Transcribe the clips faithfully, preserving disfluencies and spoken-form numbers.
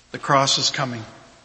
The cross is coming.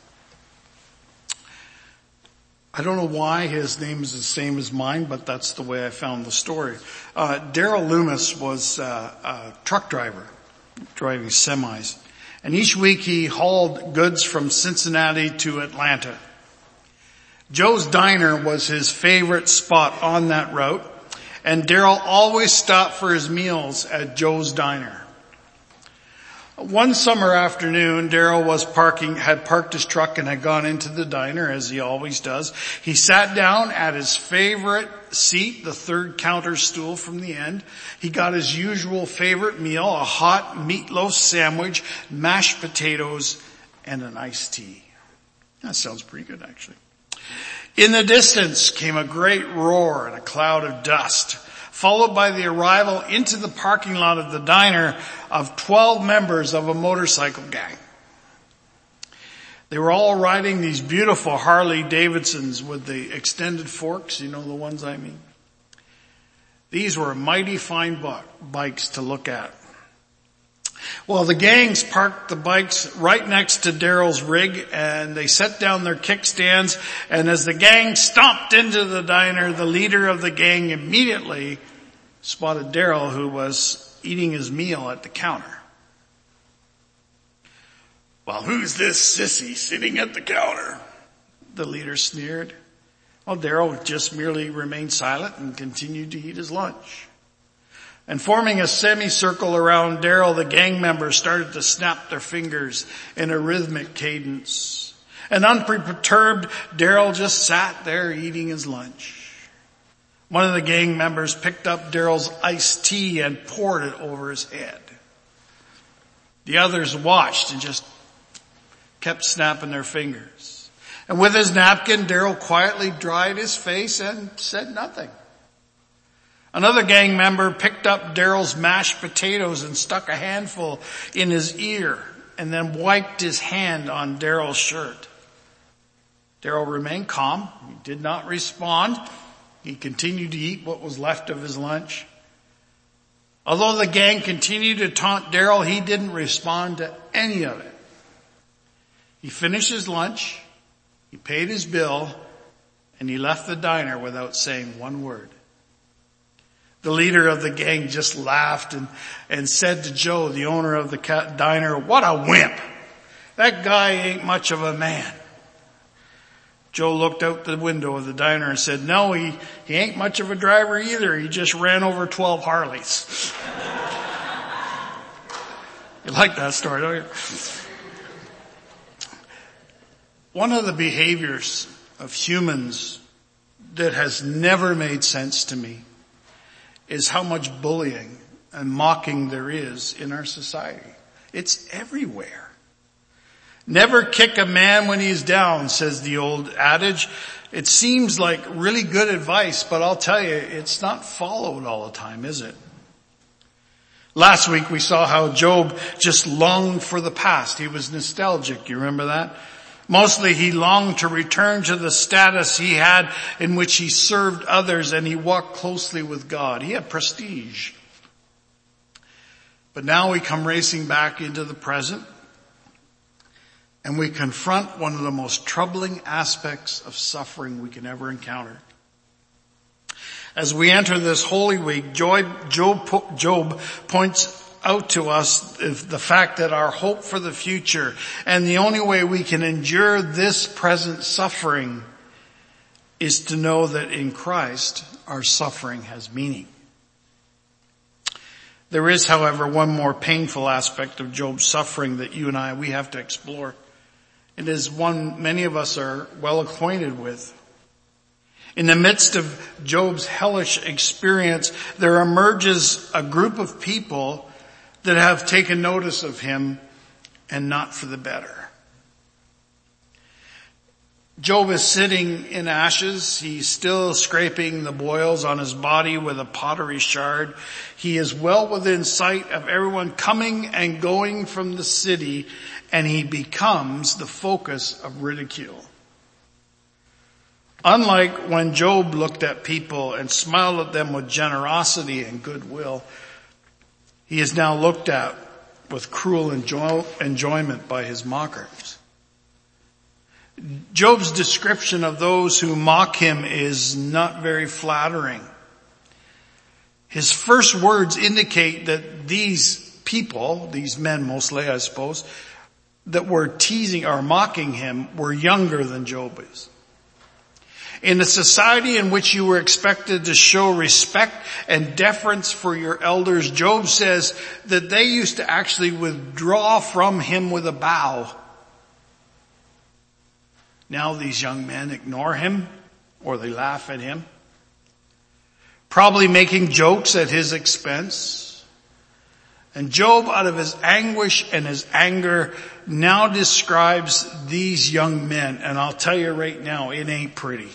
I don't know why his name is the same as mine, but that's the way I found the story. Uh, Daryl Loomis was uh, a truck driver, driving semis. And each week he hauled goods from Cincinnati to Atlanta. Joe's Diner was his favorite spot on that route, and Daryl always stopped for his meals at Joe's Diner. One summer afternoon, Daryl was parking, had parked his truck and had gone into the diner, as he always does. He sat down at his favorite seat, the third counter stool from the end. He got his usual favorite meal, a hot meatloaf sandwich, mashed potatoes, and an iced tea. That sounds pretty good, actually. In the distance came a great roar and a cloud of dust, followed by the arrival into the parking lot of the diner of twelve members of a motorcycle gang. They were all riding these beautiful Harley Davidsons with the extended forks, you know the ones I mean. These were mighty fine bikes to look at. Well, the gangs parked the bikes right next to Daryl's rig, and they set down their kickstands, and as the gang stomped into the diner, the leader of the gang immediately spotted Daryl, who was eating his meal at the counter. "Well, who's this sissy sitting at the counter?" the leader sneered. Well, Daryl just merely remained silent and continued to eat his lunch. And forming a semicircle around Daryl, the gang members started to snap their fingers in a rhythmic cadence. And unperturbed, Daryl just sat there eating his lunch. One of the gang members picked up Daryl's iced tea and poured it over his head. The others watched and just kept snapping their fingers. And with his napkin, Daryl quietly dried his face and said nothing. Another gang member picked up Daryl's mashed potatoes and stuck a handful in his ear and then wiped his hand on Daryl's shirt. Daryl remained calm. He did not respond. He continued to eat what was left of his lunch. Although the gang continued to taunt Daryl, he didn't respond to any of it. He finished his lunch, he paid his bill, and he left the diner without saying one word. The leader of the gang just laughed and, and said to Joe, the owner of the diner, "What a wimp. That guy ain't much of a man." Joe looked out the window of the diner and said, "No, he, he ain't much of a driver either. He just ran over twelve Harleys." You like that story, don't you? One of the behaviors of humans that has never made sense to me is how much bullying and mocking there is in our society. It's everywhere. Never kick a man when he's down, says the old adage. It seems like really good advice, but I'll tell you, it's not followed all the time, is it? Last week we saw how Job just longed for the past. He was nostalgic, you remember that? Mostly he longed to return to the status he had in which he served others and he walked closely with God. He had prestige. But now we come racing back into the present and we confront one of the most troubling aspects of suffering we can ever encounter. As we enter this Holy Week, Job, Job, Job points out to us the fact that our hope for the future and the only way we can endure this present suffering is to know that in Christ our suffering has meaning. There is, however, one more painful aspect of Job's suffering that you and I, we have to explore. It is one many of us are well acquainted with. In the midst of Job's hellish experience, there emerges a group of people that have taken notice of him and not for the better. Job is sitting in ashes. He's still scraping the boils on his body with a pottery shard. He is well within sight of everyone coming and going from the city, and he becomes the focus of ridicule. Unlike when Job looked at people and smiled at them with generosity and goodwill, he is now looked at with cruel enjoy- enjoyment by his mockers. Job's description of those who mock him is not very flattering. His first words indicate that these people, these men mostly, I suppose, that were teasing or mocking him were younger than Job is. In a society in which you were expected to show respect and deference for your elders, Job says that they used to actually withdraw from him with a bow. Now these young men ignore him or they laugh at him, probably making jokes at his expense. And Job, out of his anguish and his anger, now describes these young men. And I'll tell you right now, it ain't pretty.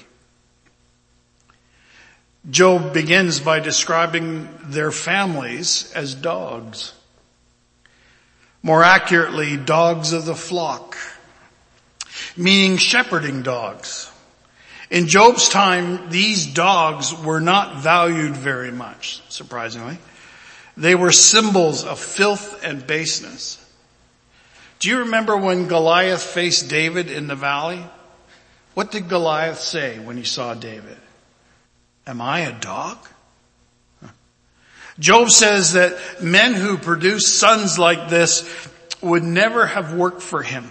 Job begins by describing their families as dogs. More accurately, dogs of the flock, meaning shepherding dogs. In Job's time, these dogs were not valued very much, surprisingly. They were symbols of filth and baseness. Do you remember when Goliath faced David in the valley? What did Goliath say when he saw David? Am I a dog? Job says that men who produce sons like this would never have worked for him.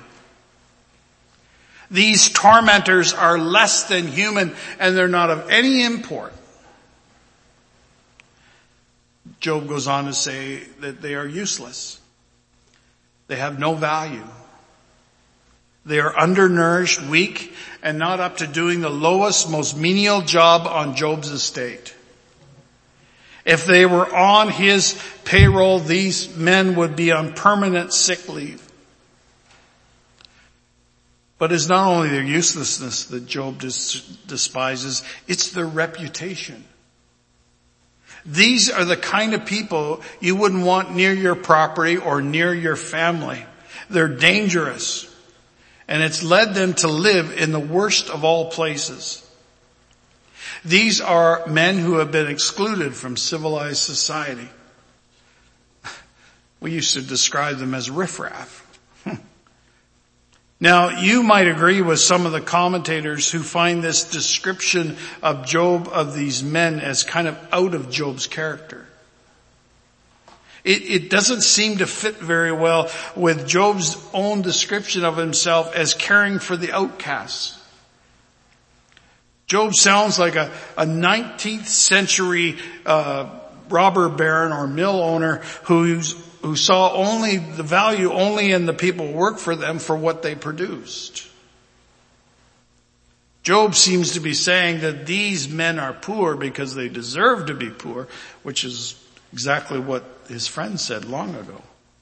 These tormentors are less than human and they're not of any import. Job goes on to say that they are useless. They have no value. They are undernourished, weak, and not up to doing the lowest, most menial job on Job's estate. If they were on his payroll, these men would be on permanent sick leave. But it's not only their uselessness that Job despises, it's their reputation. These are the kind of people you wouldn't want near your property or near your family. They're dangerous. And it's led them to live in the worst of all places. These are men who have been excluded from civilized society. We used to describe them as riffraff. Now, you might agree with some of the commentators who find this description of Job, of these men, as kind of out of Job's character. It, it doesn't seem to fit very well with Job's own description of himself as caring for the outcasts. Job sounds like a, a nineteenth century uh, robber baron or mill owner who's who saw only the value only in the people who work for them for what they produced. Job seems to be saying that these men are poor because they deserve to be poor, which is exactly what his friend said long ago.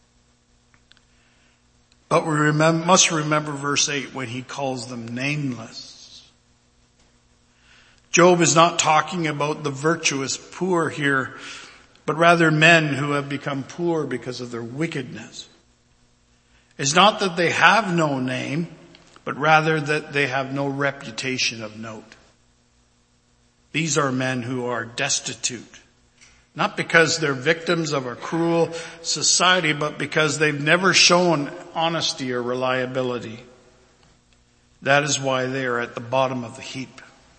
But we remember, must remember verse eight when he calls them nameless. Job is not talking about the virtuous poor here, but rather men who have become poor because of their wickedness. It's not that they have no name, but rather that they have no reputation of note. These are men who are destitute, not because they're victims of a cruel society, but because they've never shown honesty or reliability. That is why they are at the bottom of the heap.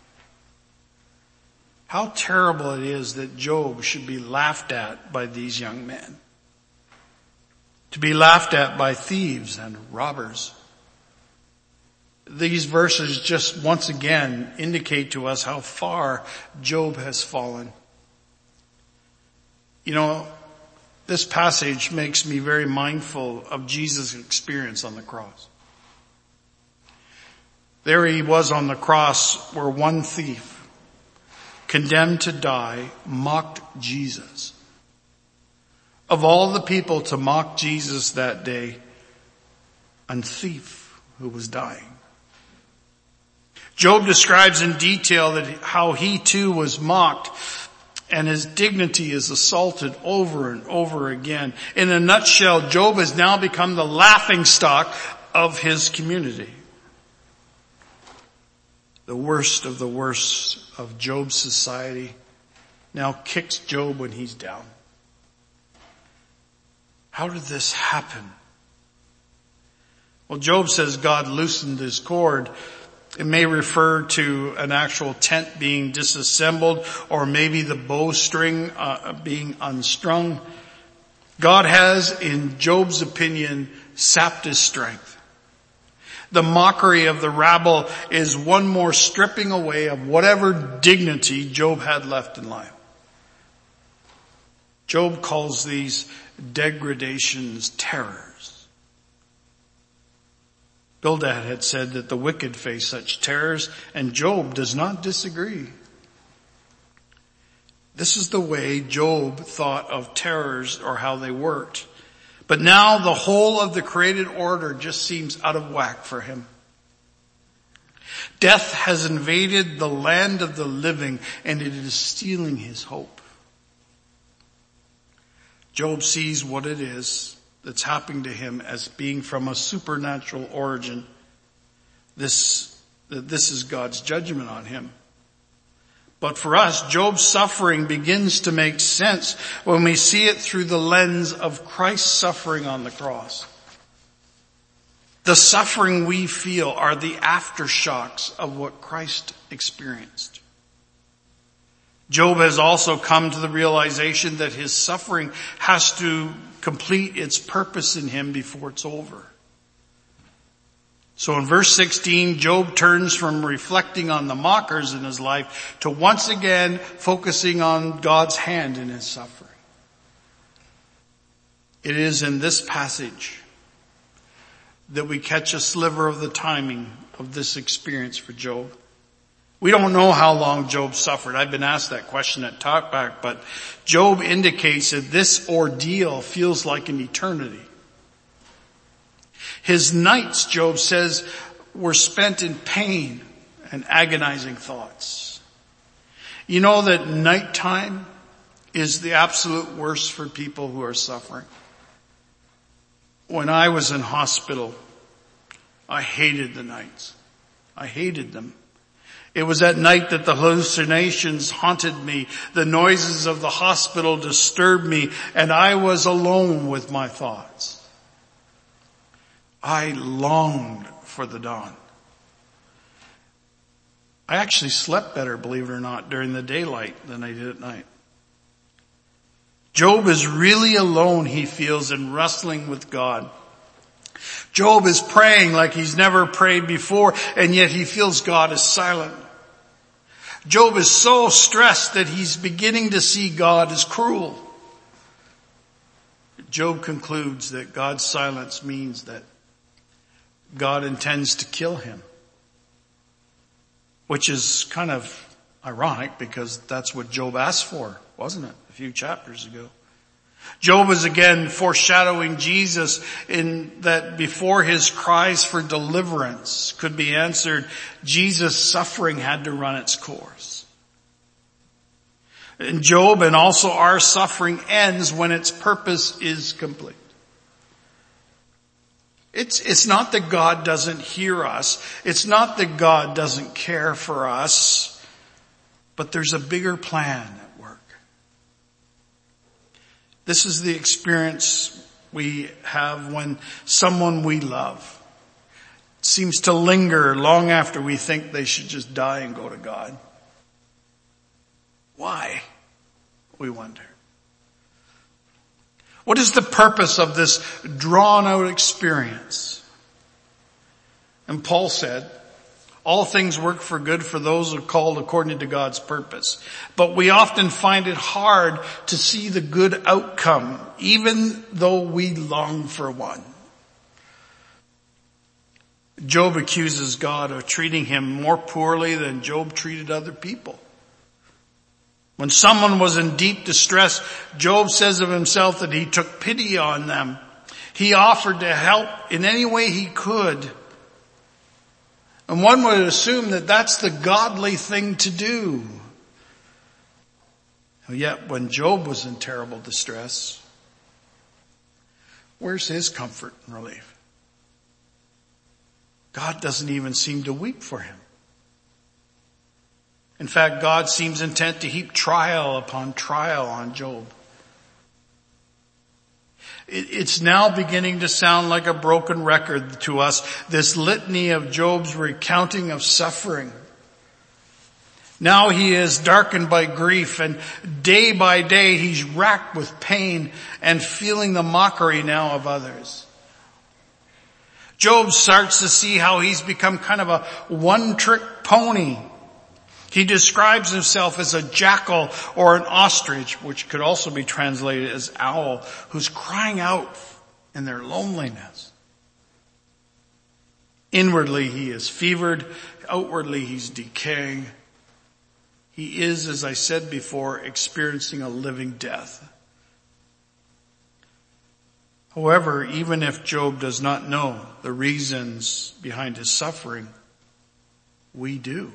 How terrible it is that Job should be laughed at by these young men. To be laughed at by thieves and robbers. These verses just once again indicate to us how far Job has fallen. You know, this passage makes me very mindful of Jesus' experience on the cross. There he was on the cross where one thief, condemned to die, mocked Jesus. Of all the people to mock Jesus that day, a thief who was dying. Job describes in detail that how he too was mocked and his dignity is assaulted over and over again. In a nutshell, Job has now become the laughingstock of his community. The worst of the worst of Job's society now kicks Job when he's down. How did this happen? Well, Job says God loosened his cord. It may refer to an actual tent being disassembled, or maybe the bowstring uh, being unstrung. God has, in Job's opinion, sapped his strength. The mockery of the rabble is one more stripping away of whatever dignity Job had left in life. Job calls these degradations terrors. Bildad had said that the wicked face such terrors, and Job does not disagree. This is the way Job thought of terrors or how they worked. But now the whole of the created order just seems out of whack for him. Death has invaded the land of the living, and it is stealing his hope. Job sees what it is that's happening to him as being from a supernatural origin. This, this is God's judgment on him. But for us, Job's suffering begins to make sense when we see it through the lens of Christ's suffering on the cross. The suffering we feel are the aftershocks of what Christ experienced. Job has also come to the realization that his suffering has to complete its purpose in him before it's over. So in verse sixteen, Job turns from reflecting on the mockers in his life to once again focusing on God's hand in his suffering. It is in this passage that we catch a sliver of the timing of this experience for Job. We don't know how long Job suffered. I've been asked that question at Talkback, but Job indicates that this ordeal feels like an eternity. His nights, Job says, were spent in pain and agonizing thoughts. You know that nighttime is the absolute worst for people who are suffering. When I was in hospital, I hated the nights. I hated them. It was at night that the hallucinations haunted me. The noises of the hospital disturbed me, and I was alone with my thoughts. I longed for the dawn. I actually slept better, believe it or not, during the daylight than I did at night. Job is really alone, he feels, in wrestling with God. Job is praying like he's never prayed before, and yet he feels God is silent. Job is so stressed that he's beginning to see God as cruel. Job concludes that God's silence means that God intends to kill him, which is kind of ironic because that's what Job asked for, wasn't it, a few chapters ago? Job is again foreshadowing Jesus in that before his cries for deliverance could be answered, Jesus' suffering had to run its course. And Job and also our suffering ends when its purpose is complete. It's, it's not that God doesn't hear us. It's not that God doesn't care for us, but there's a bigger plan at work. This is the experience we have when someone we love seems to linger long after we think they should just die and go to God. Why? We wonder. What is the purpose of this drawn out experience? And Paul said, all things work for good for those who are called according to God's purpose. But we often find it hard to see the good outcome, even though we long for one. Job accuses God of treating him more poorly than Job treated other people. When someone was in deep distress, Job says of himself that he took pity on them. He offered to help in any way he could. And one would assume that that's the godly thing to do. And yet when Job was in terrible distress, where's his comfort and relief? God doesn't even seem to weep for him. In fact, God seems intent to heap trial upon trial on Job. It's now beginning to sound like a broken record to us, this litany of Job's recounting of suffering. Now he is darkened by grief, and day by day he's racked with pain and feeling the mockery now of others. Job starts to see how he's become kind of a one-trick pony. He describes himself as a jackal or an ostrich, which could also be translated as owl, who's crying out in their loneliness. Inwardly he is fevered, outwardly he's decaying. He is, as I said before, experiencing a living death. However, even if Job does not know the reasons behind his suffering, we do.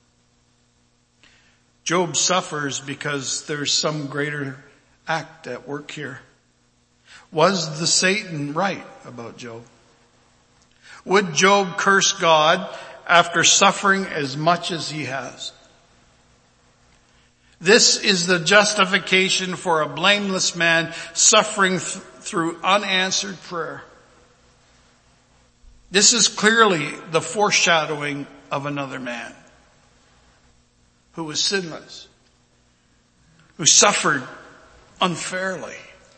Job suffers because there's some greater act at work here. Was the Satan right about Job? Would Job curse God after suffering as much as he has? This is the justification for a blameless man suffering th- through unanswered prayer. This is clearly the foreshadowing of another man who was sinless, who suffered unfairly,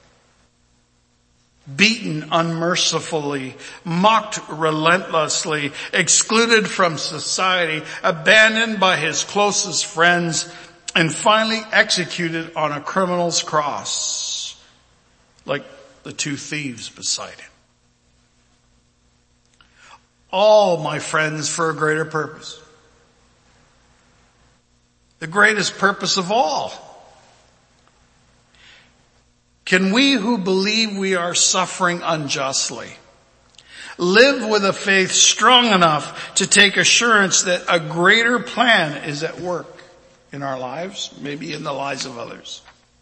beaten unmercifully, mocked relentlessly, excluded from society, abandoned by his closest friends, and finally executed on a criminal's cross, like the two thieves beside him. All, my friends, for a greater purpose. The greatest purpose of all. Can we who believe we are suffering unjustly live with a faith strong enough to take assurance that a greater plan is at work in our lives, maybe in the lives of others?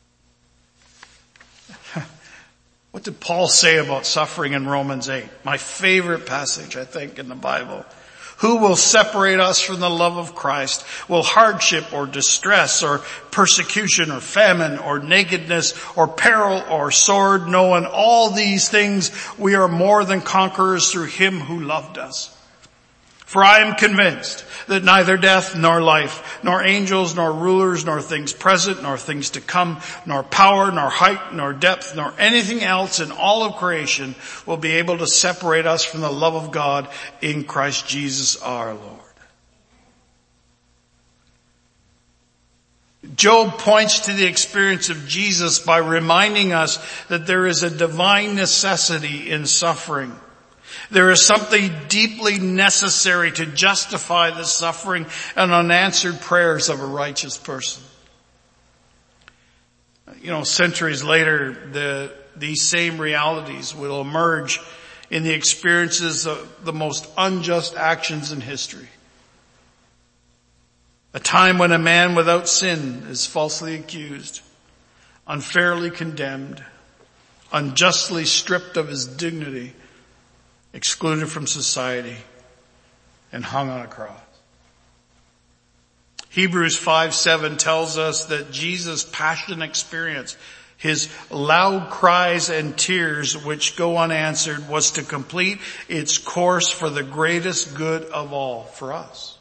What did Paul say about suffering in Romans eight? My favorite passage, I think, in the Bible. Who will separate us from the love of Christ? Will hardship or distress or persecution or famine or nakedness or peril or sword? No, in all these things we are more than conquerors through him who loved us. For I am convinced that neither death nor life, nor angels, nor rulers, nor things present, nor things to come, nor power, nor height, nor depth, nor anything else in all of creation will be able to separate us from the love of God in Christ Jesus our Lord. Job points to the experience of Jesus by reminding us that there is a divine necessity in suffering. There is something deeply necessary to justify the suffering and unanswered prayers of a righteous person. You know, centuries later, the, these same realities will emerge in the experiences of the most unjust actions in history. A time when a man without sin is falsely accused, unfairly condemned, unjustly stripped of his dignity, excluded from society, and hung on a cross. Hebrews five seven tells us that Jesus' passion experience, his loud cries and tears which go unanswered, was to complete its course for the greatest good of all, for us.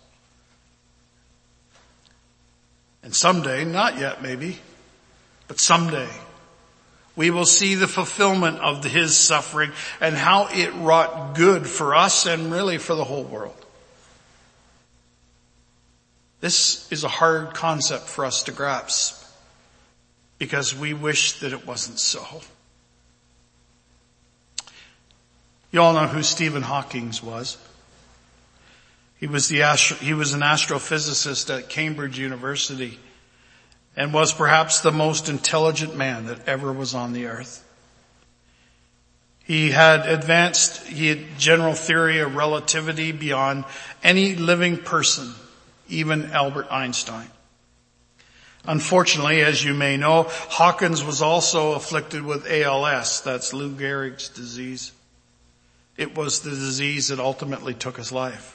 And someday, not yet maybe, but someday, we will see the fulfillment of his suffering and how it wrought good for us and really for the whole world. This is a hard concept for us to grasp because we wish that it wasn't so. You all know who Stephen Hawking was. He was the astro- he was an astrophysicist at Cambridge University, and was perhaps the most intelligent man that ever was on the earth. He had advanced, he had general theory of relativity beyond any living person, even Albert Einstein. Unfortunately, as you may know, Hawkins was also afflicted with A L S, that's Lou Gehrig's disease. It was the disease that ultimately took his life.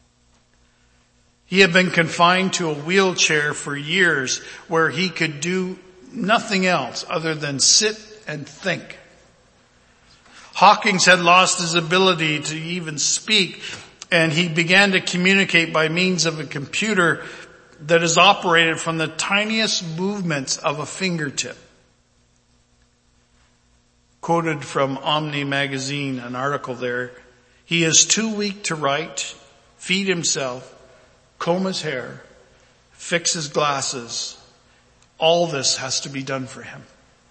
He had been confined to a wheelchair for years where he could do nothing else other than sit and think. Hawkins had lost his ability to even speak, and he began to communicate by means of a computer that is operated from the tiniest movements of a fingertip. Quoted from Omni magazine, an article there, he is too weak to write, feed himself, comb his hair, fix his glasses. All this has to be done for him.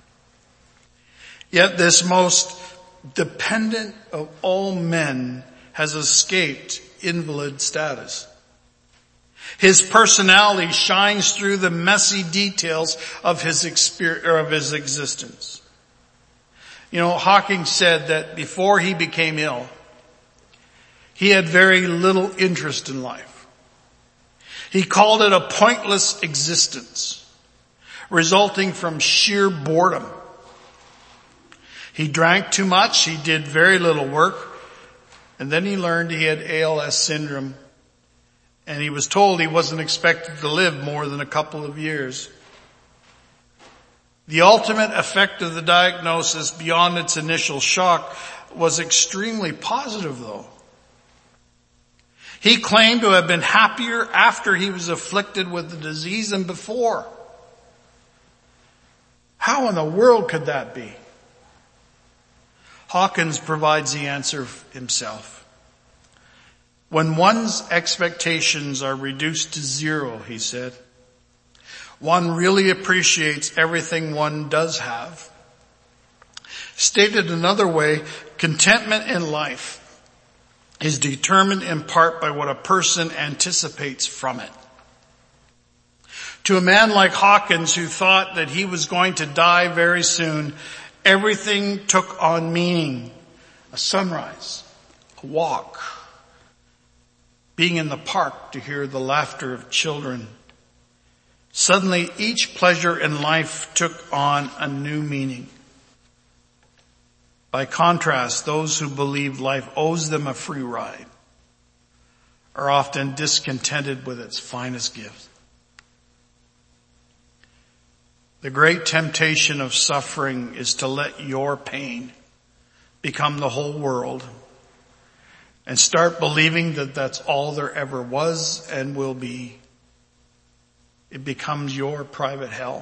Yet this most dependent of all men has escaped invalid status. His personality shines through the messy details of his experience, or of his existence. You know, Hawking said that before he became ill, he had very little interest in life. He called it a pointless existence, resulting from sheer boredom. He drank too much, he did very little work, and then he learned he had A L S syndrome, and he was told he wasn't expected to live more than a couple of years. The ultimate effect of the diagnosis, beyond its initial shock, was extremely positive though. He claimed to have been happier after he was afflicted with the disease than before. How in the world could that be? Hawkins provides the answer himself. When one's expectations are reduced to zero, he said, one really appreciates everything one does have. Stated another way, contentment in life is determined in part by what a person anticipates from it. To a man like Hawkins, who thought that he was going to die very soon, everything took on meaning. A sunrise, a walk, being in the park to hear the laughter of children. Suddenly, each pleasure in life took on a new meaning. By contrast, those who believe life owes them a free ride are often discontented with its finest gifts. The great temptation of suffering is to let your pain become the whole world and start believing that that's all there ever was and will be. It becomes your private hell.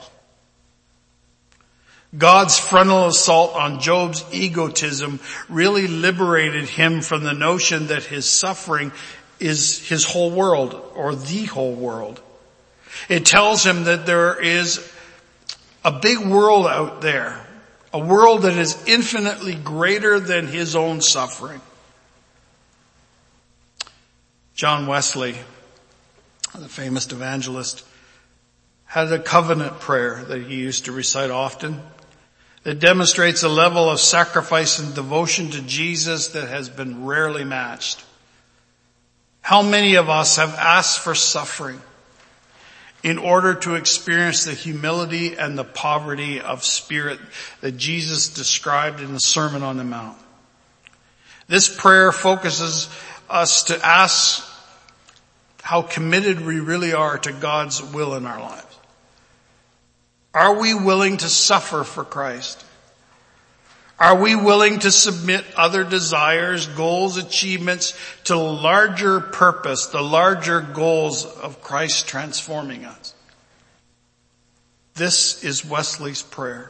God's frontal assault on Job's egotism really liberated him from the notion that his suffering is his whole world or the whole world. It tells him that there is a big world out there, a world that is infinitely greater than his own suffering. John Wesley, the famous evangelist, had a covenant prayer that he used to recite often. It demonstrates a level of sacrifice and devotion to Jesus that has been rarely matched. How many of us have asked for suffering in order to experience the humility and the poverty of spirit that Jesus described in the Sermon on the Mount? This prayer focuses us to ask how committed we really are to God's will in our lives. Are we willing to suffer for Christ? Are we willing to submit other desires, goals, achievements to the larger purpose, the larger goals of Christ transforming us? This is Wesley's prayer.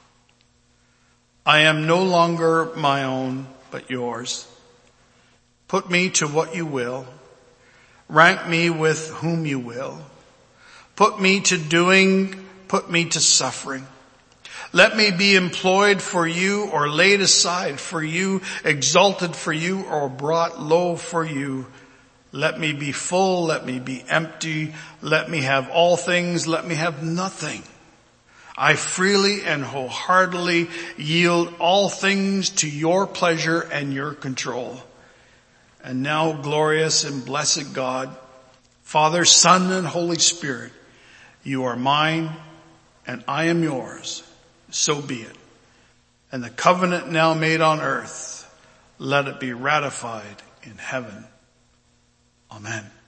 I am no longer my own, but yours. Put me to what you will. Rank me with whom you will. Put me to doing Put me to suffering. Let me be employed for you or laid aside for you, exalted for you or brought low for you. Let me be full. Let me be empty. Let me have all things. Let me have nothing. I freely and wholeheartedly yield all things to your pleasure and your control. And now, glorious and blessed God, Father, Son, and Holy Spirit, you are mine and I am yours. So be it. And the covenant now made on earth, let it be ratified in heaven. Amen.